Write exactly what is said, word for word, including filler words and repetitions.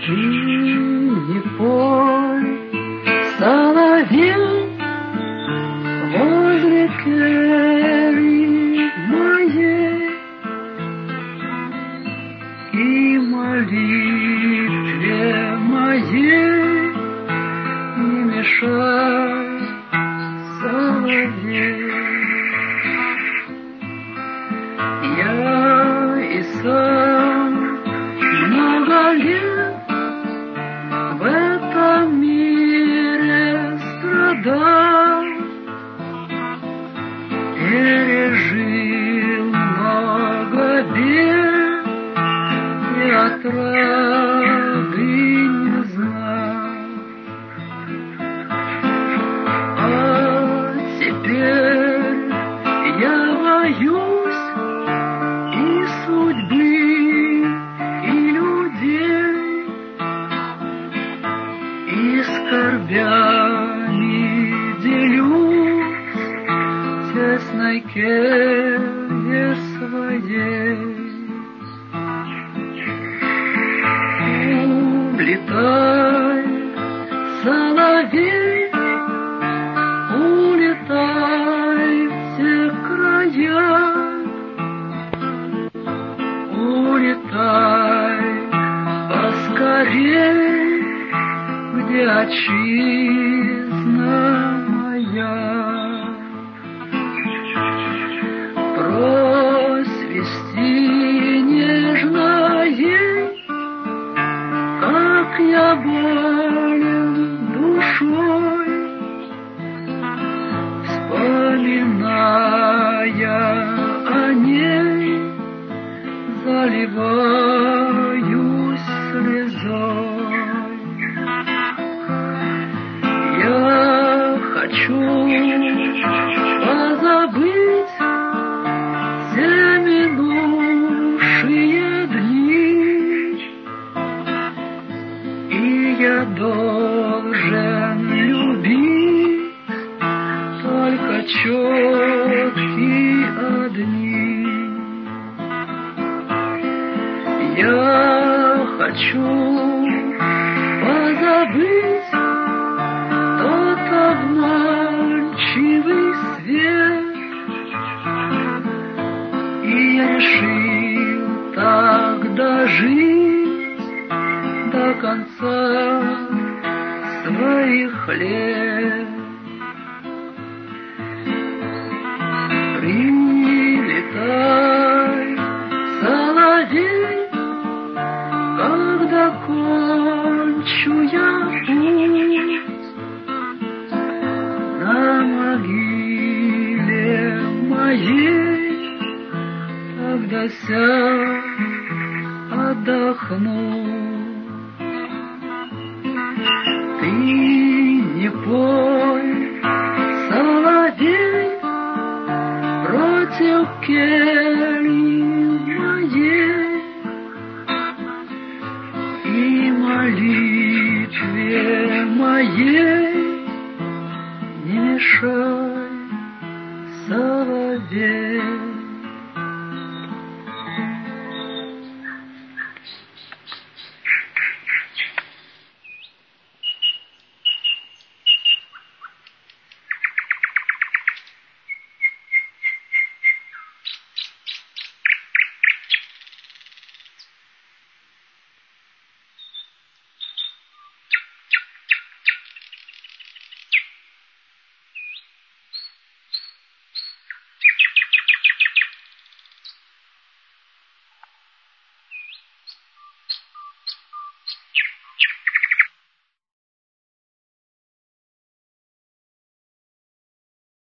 Ты не пой, соловей, возле кельи моей, и молитве моей не мешай, соловей. Я и сам много лет в этом мире страдал, пережил много бед и отрады не знал. А теперь я боюсь и судьбы, и людей, и скорбями делюсь в тесной келье своей. Улетай, соловей, улетай в те края, улетай поскорей, где отчизна моя. Просвисти нежно ей, как я болен душой, вспоминая о ней, заливаюсь слезой. Я хочу позабыть все минувшие дни, и я должен любить только четкие одни. Я хочу позабыть тот обманчивый свет, и я решил так дожить до конца своих лет. Прилетай, соловей, когда кончу я путь, на могиле моей тогда сядь, отдохну. Ты не пой, соловей, против кельи моей, и молитве моей не мешай, соловей.